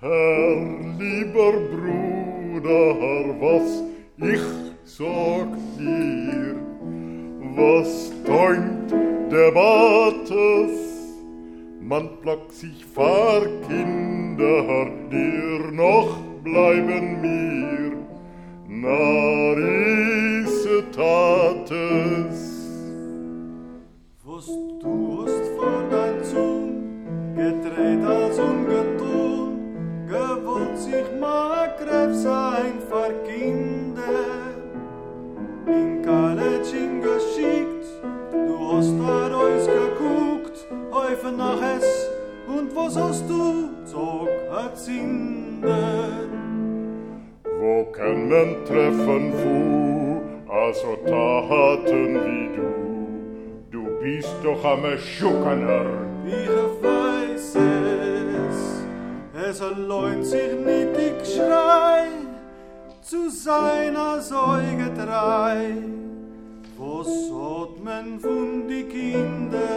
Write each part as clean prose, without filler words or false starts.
Herr, lieber Bruder, was ich sag dir, was deunt der Bates, man plagt sich vor Kinder, dir noch bleiben mir, na diese Tates. Was du hast vor dein Zung, gedreht als ungetun, gewollt sich Maghreb sein für Kinder. In College hingeschickt, du hast da rausgeguckt, häufe nach es, und was hast du, zog erzinden. Wo kann man treffen, Fu, also Taten wie du? Du bist doch am Schuckener. Ich weiß es lohnt sich nicht, ich schrei, zu seiner Säuge drei. Was hat man von die Kinder?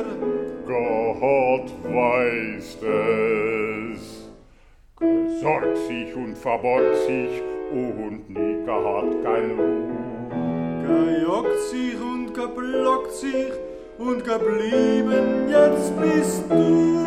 Gott weiß es. Gesorgt sich und verbeugt sich und Nika hat kein Ruhe. Gejockt sich und geblockt sich und geblieben jetzt bist du.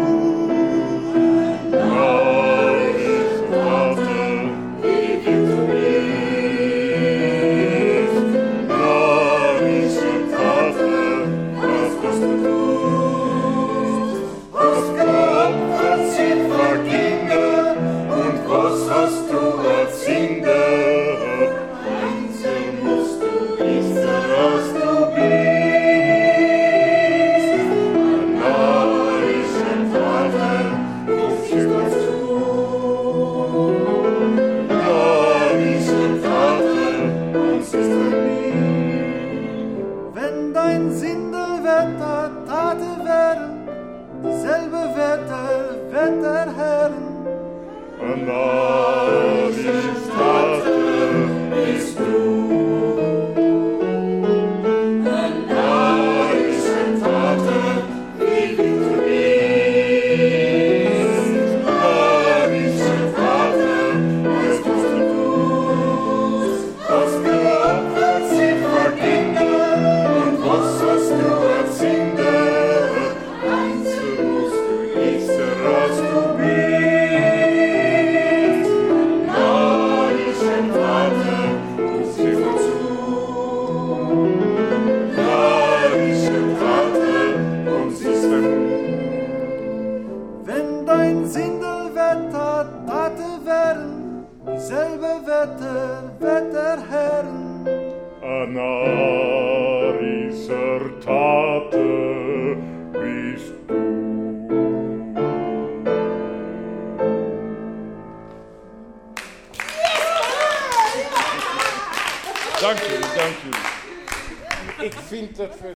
Dank jullie. Ik vind dat we